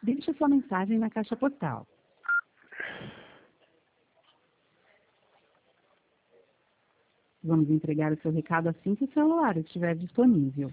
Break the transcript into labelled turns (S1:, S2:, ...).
S1: Deixe sua mensagem na caixa postal. Vamos entregar o seu recado assim que o celular estiver disponível.